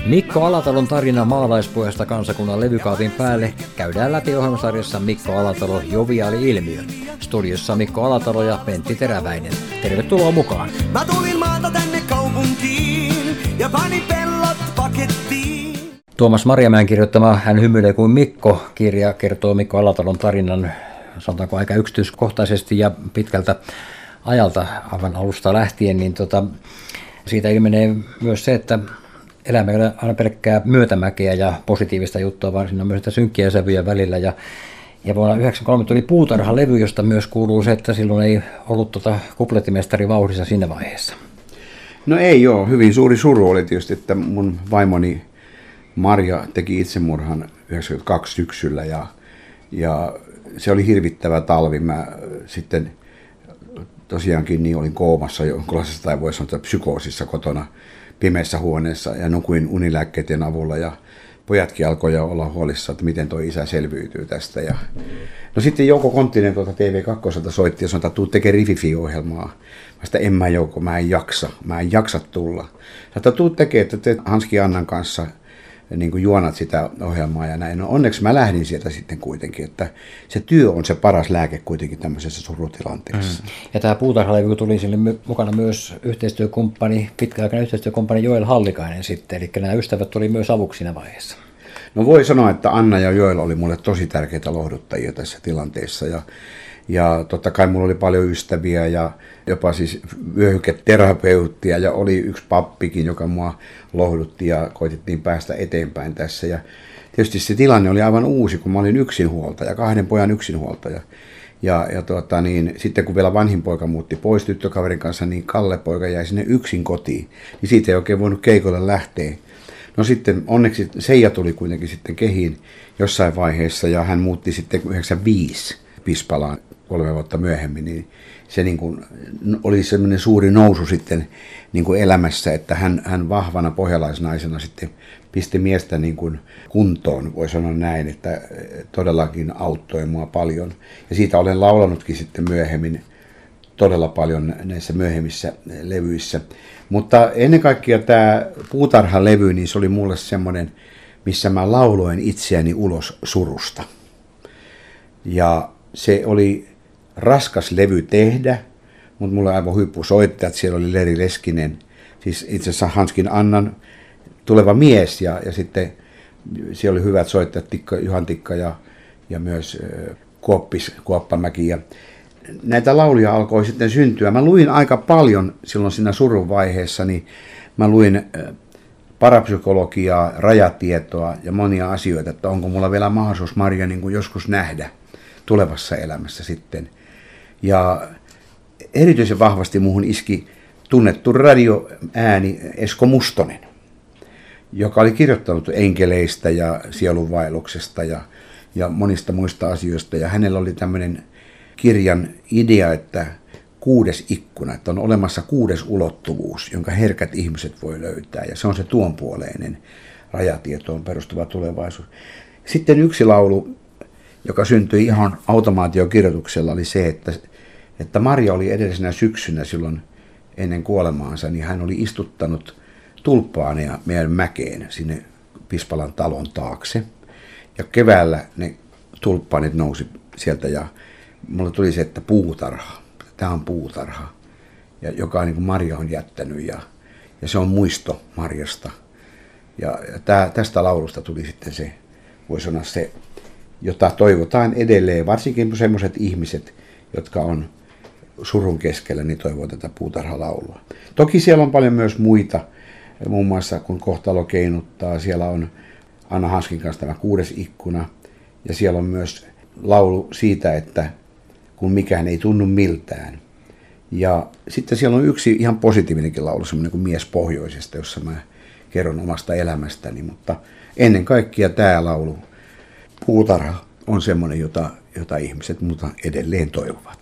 Mikko Alatalon tarina maalaispojasta kansakunnan levykaapin päälle käydään läpi ohjelmasarjassa Mikko Alatalo joviaali ilmiö. Studiossa Mikko Alatalo ja Pentti Teräväinen. Tervetuloa mukaan. Mä tulin maata tänne kaupunkiin ja panin pellot pakettiin. Tuomas Marjamäen kirjoittama Hän hymyilee kuin Mikko -kirja kertoo Mikko Alatalon tarinan, sanotaanko aika yksityiskohtaisesti ja pitkältä ajalta aivan alusta lähtien, niin siitä ilmenee myös se, että elämä ei ole aina pelkkää myötämäkeä ja positiivista juttua, vaan siinä on myös synkkiä sävyjä välillä. Ja vuonna 1993 tuli Puutarha-levy, josta myös kuuluu se, että silloin ei ollut kuplettimestari vauhdissa siinä vaiheessa. No ei ole. Hyvin suuri suru oli tietysti, että mun vaimoni Marja teki itsemurhan 1992 syksyllä ja se oli hirvittävä talvi. Mä sitten tosiaankin niin olin koomassa jonkinlaisessa tai voisi sanoa psykoosissa kotona pimeässä huoneessa ja nukuin unilääkkeiden avulla ja pojatkin alkoi olla huolissaan, että miten tuo isä selviytyy tästä. No sitten Jouko Konttinen TV2 soitti ja sanoi, että tuu tekemään Rififi-ohjelmaa. Mä sitä Jouko, mä en jaksa tulla. Sanoin, tuu tekemään, että te Hanski Annan kanssa niin kuin juonat sitä ohjelmaa ja näin. No onneksi mä lähdin sieltä sitten kuitenkin, että se työ on se paras lääke kuitenkin tämmöisessä surutilanteessa. Ja tämä Puutarha-levy tuli sille mukana myös pitkäaikainen yhteistyökumppani Joel Hallikainen sitten, eli nämä ystävät tuli myös avuksi siinä vaiheessa. No voi sanoa, että Anna ja Joel oli mulle tosi tärkeitä lohduttajia tässä tilanteessa ja totta kai mulla oli paljon ystäviä ja jopa siis vyöhyketerapeuttia ja oli yksi pappikin, joka mua lohdutti ja koitettiin päästä eteenpäin tässä. Ja tietysti se tilanne oli aivan uusi, kun mä olin yksinhuoltaja, 2 pojan yksinhuoltaja. Sitten kun vielä vanhin poika muutti pois tyttökaverin kanssa, niin Kalle poika jäi sinne yksin kotiin, niin siitä ei oikein voinut keikolle lähteä. No sitten onneksi Seija tuli kuitenkin sitten kehiin jossain vaiheessa ja hän muutti sitten 95 Pispalaan 3 vuotta myöhemmin, niin se niin kuin oli semmoinen suuri nousu sitten niin kuin elämässä, että hän vahvana pohjalaisnaisena sitten pisti miestä niin kuin kuntoon, voi sanoa näin, että todellakin auttoi mua paljon. Ja siitä olen laulanutkin sitten myöhemmin todella paljon näissä myöhemmissä levyissä. Mutta ennen kaikkea tämä Puutarha-levy, niin se oli mulle semmoinen, missä mä lauloin itseäni ulos surusta. Ja se oli raskas levy tehdä, mutta mulla oli aivan huippusoittajat. Siellä oli Leri Leskinen, siis itse asiassa Hanskin Annan tuleva mies, ja sitten siellä oli hyvät soittajat, Juhan Tikka ja myös Kuoppamäki. Ja näitä lauluja alkoi sitten syntyä. Mä luin aika paljon silloin siinä surun vaiheessa, niin mä luin parapsykologiaa, rajatietoa ja monia asioita, että onko mulla vielä mahdollisuus Marja niin kuin joskus nähdä tulevassa elämässä sitten. Ja erityisen vahvasti muuhun iski tunnettu radioääni Esko Mustonen, joka oli kirjoittanut enkeleistä ja sielunvaelluksesta ja monista muista asioista. Ja hänellä oli tämmöinen kirjan idea, että 6. ikkuna, että on olemassa 6. ulottuvuus, jonka herkät ihmiset voi löytää. Ja se on se tuonpuoleinen rajatietoon perustuva tulevaisuus. Sitten yksi laulu, joka syntyi ihan automaatiokirjoituksella, oli se, että Marja oli edellisenä syksynä silloin ennen kuolemaansa, niin hän oli istuttanut tulppaaneja meidän mäkeen sinne Pispalan talon taakse. Ja keväällä ne tulppaanit nousi sieltä ja mulle tuli se, että puutarha. Tämä on puutarha, ja joka niin kuin Marja on jättänyt ja se on muisto Marjasta. Ja tästä laulusta tuli sitten se, voi sanoa se, jota toivotaan edelleen, varsinkin sellaiset ihmiset, jotka on surun keskellä, niin toivoo tätä puutarhalaulua. Toki siellä on paljon myös muita, muun muassa kun kohtalo keinuttaa, siellä on Anna Hanskin kanssa tämä 6. ikkuna, ja siellä on myös laulu siitä, että kun mikään ei tunnu miltään. Ja sitten siellä on yksi ihan positiivinenkin laulu, semmoinen kuin Mies pohjoisesta, jossa mä kerron omasta elämästäni, mutta ennen kaikkea tämä laulu, Puutarha, on semmoinen, jota ihmiset muuta edelleen toivovat.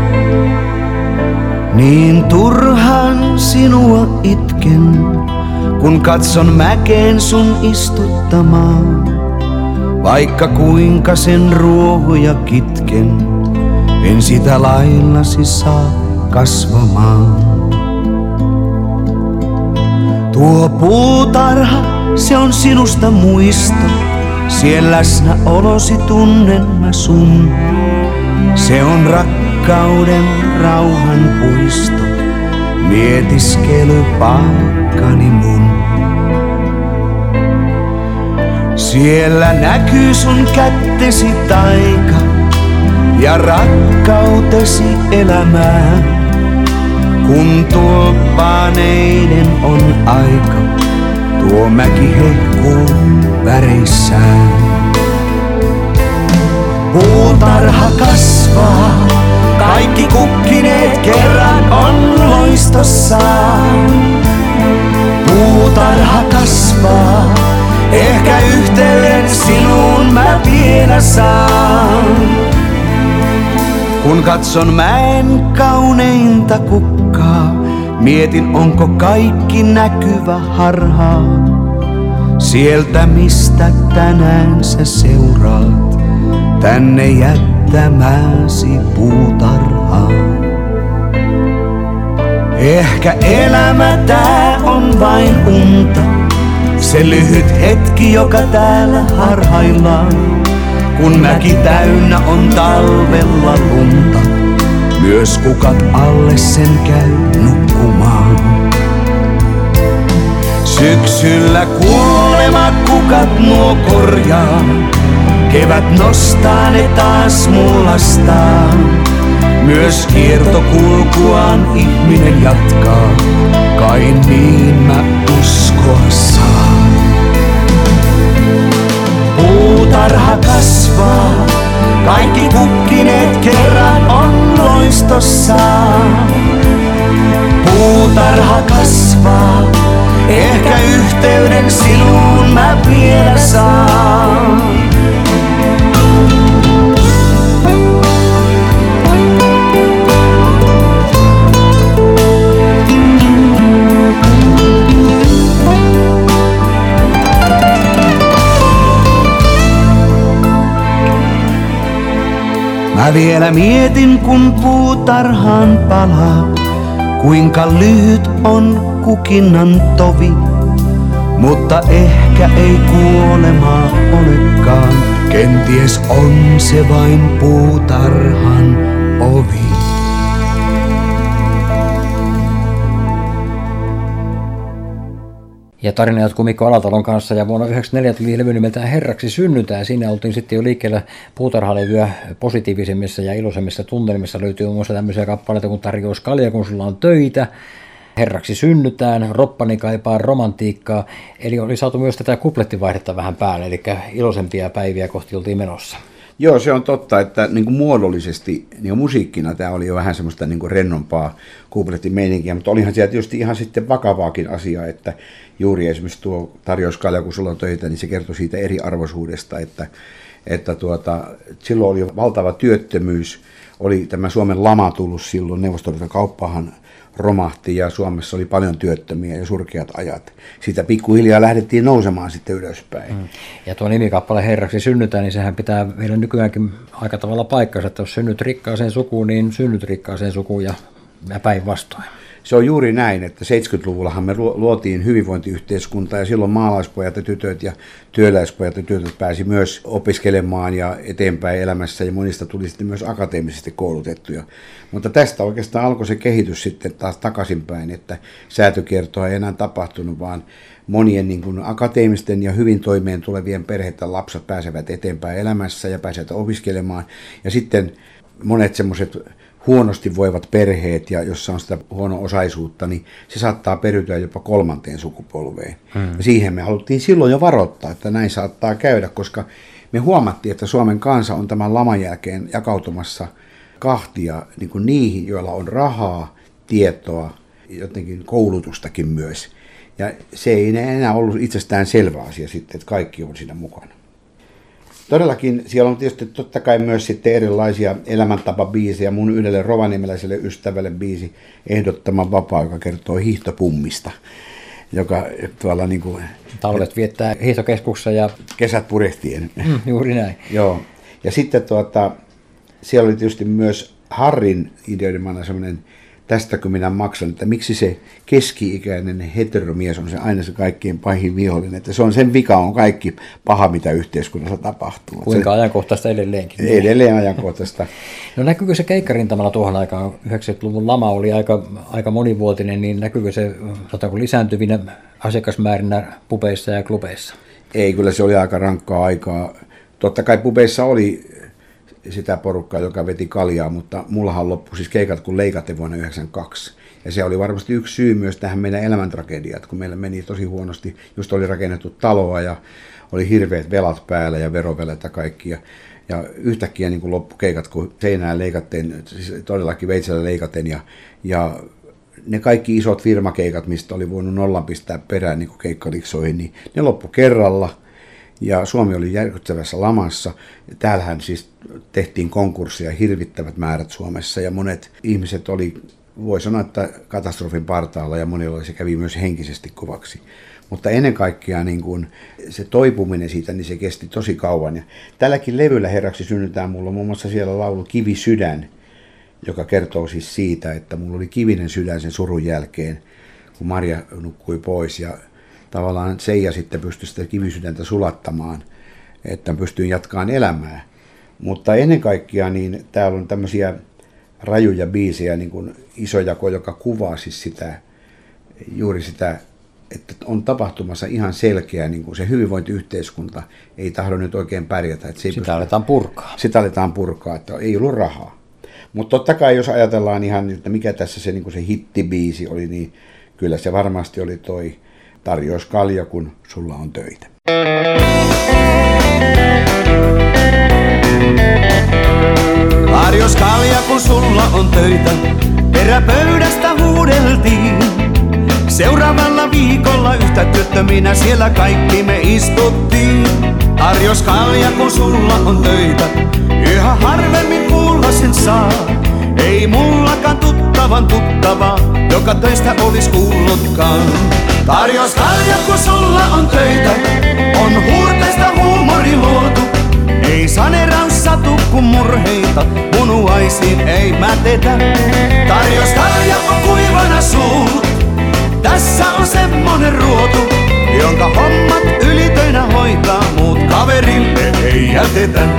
Niin turhaan sinua itken, kun katson mäkeen sun istuttamaa. Vaikka kuinka sen ruohoja kitken, en sitä laillasi saa kasvamaan. Tuo puutarha, se on sinusta muisto, siellä läsnäolosi tunnen mä sun. Se on rakkauden rauhan puisto, mietiskelypaikkani mun. Siellä näkyy sun kättesi taika ja rakkautesi elämää. Kun tulppaaneiden on aika, tuo mäki hehkuu väreissään. Puutarha kasvaa, kaikki kukkineet kerran on loistossaan. Puutarha kasvaa, ehkä yhteyden sinuun mä vielä saan. Kun katson mäen kauneinta kukkaa, mietin onko kaikki näkyvä harhaa. Sieltä mistä tänään sä seuraat, tänne jättämäsi puutarhaan. Ehkä elämä tää on vain unta, se lyhyt hetki joka täällä harhaillaan. Kun mäki täynnä on talvella lunta, myös kukat alle sen käy nukkumaan. Syksyllä kuolema kukat nuo korjaa, kevät nostaa ne taas mullastaan. Myös kiertokulkuaan ihminen jatkaa, kai niin mä uskoa saan. Puutarha kasvaa, kaikki kukkineet kerran on loistossaan. Puutarha kasvaa, ehkä yhteyden sinuun mä vielä saan. Mä vielä mietin kun puutarhaan palaa, kuinka lyhyt on kukinnan tovi. Mutta ehkä ei kuolemaa olekaan, kenties on se vain puutarhan ovi. Ja tarina jatkuu Mikko Alatalon kanssa ja vuonna 1994 tuli levy nimeltään Herraksi synnytään. Siinä oltiin sitten jo liikkeellä puutarhalevyä positiivisemmissa ja iloisemmissa tunnelmissa. Löytyy muun muassa tämmöisiä kappaleita kuin Tarjous kalja, kun sulla on töitä. Herraksi synnytään, Roppani kaipaa romantiikkaa. Eli oli saatu myös tätä kuplettivaihdetta vähän päälle, eli iloisempia päiviä kohti oltiin menossa. Joo, se on totta, että niin kuin muodollisesti niin kuin musiikkina tämä oli jo vähän semmoista niin kuin rennompaa kuplettimeininkiä, mutta olihan siellä tietysti ihan sitten vakavaakin asiaa, että juuri esimerkiksi tuo Tarjous kalja, kun sulla on töitä, niin se kertoi siitä eriarvoisuudesta, että silloin oli valtava työttömyys, oli tämä Suomen lama tullut silloin, Neuvostoliiton kauppahan romahti ja Suomessa oli paljon työttömiä ja surkeat ajat. Siitä pikkuhiljaa lähdettiin nousemaan sitten ylöspäin. Ja tuo nimikappale Herraksi synnytään, niin sehän pitää vielä nykyäänkin aika tavalla paikkansa, että jos synnyt rikkaaseen sukuun, niin synnyt rikkaaseen sukuun ja päinvastoin. Se on juuri näin, että 70-luvullahan me luotiin hyvinvointiyhteiskuntaa ja silloin maalaispojat ja tytöt ja työläispojat ja tytöt pääsi myös opiskelemaan ja eteenpäin elämässä ja monista tuli sitten myös akateemisesti koulutettuja. Mutta tästä oikeastaan alkoi se kehitys sitten taas takaisinpäin, että säätökiertoa ei enää tapahtunut, vaan monien niin kuin akateemisten ja hyvin toimeen tulevien perheiden lapset pääsevät eteenpäin elämässä ja pääsevät opiskelemaan. Ja sitten monet semmoiset huonosti voivat perheet ja jossa on sitä huono-osaisuutta, niin se saattaa periytyä jopa 3. sukupolveen. Ja siihen me haluttiin silloin jo varoittaa, että näin saattaa käydä, koska me huomattiin, että Suomen kansa on tämän laman jälkeen jakautumassa kahtia niin kuin niihin, joilla on rahaa, tietoa, jotenkin koulutustakin myös. Ja se ei enää ollut itsestään selvä asia sitten, että kaikki on siinä mukana. Todellakin siellä on tietysti totta kai myös sitten erilaisia elämäntapabiisejä. Mun yhdelle rovaniemeläiselle ystävälle biisi Ehdottoman vapaa, joka kertoo hiihtopummista. joka tuolla niin kuin talvet viettää hiihtokeskuksessa ja kesät purehtien. Juuri näin. Joo. Ja sitten siellä oli tietysti myös Harrin ideoimana semmoinen, tästäkö minä maksan, että miksi se keski-ikäinen heteromies on se aina se kaikkein pahin vihollinen, että se on sen vika on kaikki paha, mitä yhteiskunnassa tapahtuu. Kuinka ajankohtaista edelleenkin? Edelleen ajankohtaista. No näkyykö se keikkarintamalla tuohon aikaan, 90-luvun lama oli aika monivuotinen, niin näkyykö se lisääntyvinä asiakasmäärinä pubeissa ja klubeissa? Ei, kyllä se oli aika rankkaa aikaa. Totta kai pubeissa oli sitä porukkaa, joka veti kaljaa, mutta mullahan loppui siis keikat kun leikatte vuonna 1992. Ja se oli varmasti yksi syy myös tähän meidän elämäntragediaan, kun meillä meni tosi huonosti. Just oli rakennettu taloa ja oli hirveät velat päällä ja verovelet ja kaikki. Ja yhtäkkiä niin loppu keikat, kun seinään leikattiin, siis todellakin veitsellä leikaten. Ja ne kaikki isot firmakeikat, mistä oli voinut nollan pistää perään niin keikkaliksoihin, niin ne loppu kerralla. Ja Suomi oli järkyttävässä lamassa. Täällähän siis tehtiin konkursseja hirvittävät määrät Suomessa ja monet ihmiset oli, voi sanoa, että katastrofin partaalla ja monilla se kävi myös henkisesti kovaksi. Mutta ennen kaikkea niin kun se toipuminen siitä, niin se kesti tosi kauan. Ja tälläkin levyllä herraksi synnytään mulla muun muassa siellä laulu Kivisydän, joka kertoo siis siitä, että mulla oli kivinen sydän sen surun jälkeen, kun Marja nukkui pois ja tavallaan Seija sitten pystyi sitä kivisydäntä sulattamaan, että pystyin jatkamaan elämää. Mutta ennen kaikkea niin täällä on tämmöisiä rajuja biisejä, niin kuin Isojako, joka kuvaa siis juuri sitä, että on tapahtumassa ihan selkeä, niin kuin se hyvinvointiyhteiskunta ei tahdo nyt oikein pärjätä. Että sitä aletaan purkaa. Sitä aletaan purkaa, että ei ollut rahaa. Mutta totta kai, jos ajatellaan ihan, että mikä tässä se, niin kuin se hittibiisi oli, niin kyllä se varmasti oli toi Tarjous kalja, kun sulla on töitä. Tarjous kalja, kun sulla on töitä, peräpöydästä huudeltiin. Seuraavalla viikolla yhtä työttöminä siellä kaikki me istuttiin. Tarjous kalja, kun sulla on töitä, yhä harvemmin kuulla sen saa. Ei mullakaan tuttavaa, joka töistä olis kuullutkaan. Tarjous kalja, kun sulla on töitä, on huurteista huumori luotu. Ei saneeraus satu, kun murheita munuaisiin ei mätetä. Tarjous kalja, kun kuivana suut, tässä on semmonen ruotu, jonka hommat ylitöinä hoitaa, muut kaverille ei jätetä.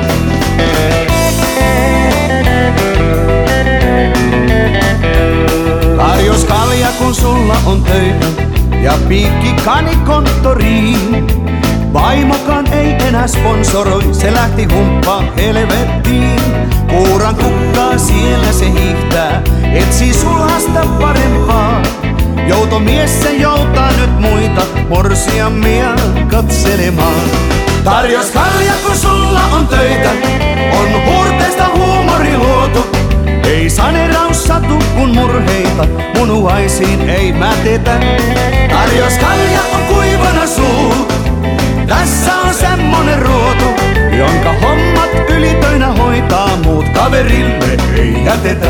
Tarjous kalja, kun sulla on töitä ja piikki kanikonttoriin. Vaimokan ei enää sponsoroi, se lähti humppaan helvettiin. Kuuran kukkaa siellä se hiihtää, etsii sulhasta parempaa. Joutomies se joutaa nyt muita morsiammia katselemaan. Tarjous kalja, kun sulla on töitä, on huurteista huumori luotu. Ei saneeraus satu, kun murheita munuaisiin ei mätetä. Tarjous kalja, on kuivana suut, tässä on semmonen ruotu, jonka hommat ylitöinä hoitaa, muut kaverille ei jätetä.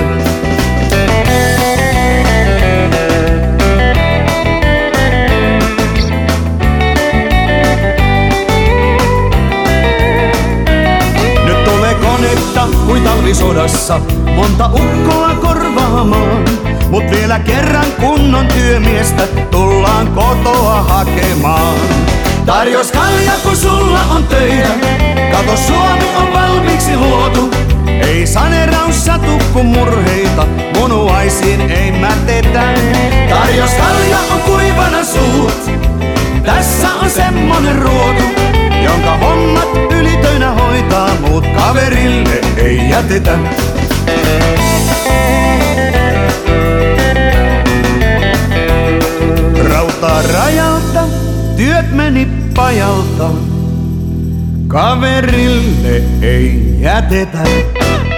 Nyt tulee konetta kuin talvisodassa, monta ukkoa korvaamaan. Mut vielä kerran kunnon työmiestä tullaan kotoa hakemaan. Tarjous kalja, kun sulla on töitä, kato Suomi on valmiiksi luotu. Ei saneeraus satu, kun murheita munuaisiin ei mätetä. Tarjous kalja, on kuivana suut, tässä on semmonen ruotu, jonka hommat ylitöinä hoitaa, muut kaverille ei jätetä. Rautaa rajalta, työt meni pajalta, kaverille ei jätetä.